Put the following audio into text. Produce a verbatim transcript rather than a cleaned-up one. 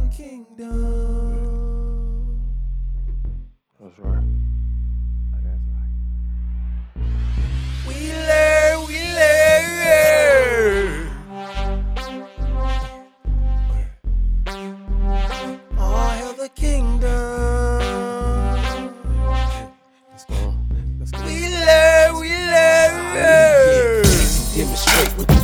kingdom. That's right. That's right. We learn, we learn. All hail the kingdom. Let's go. Let's go. We learn, we learn. Demonstrate with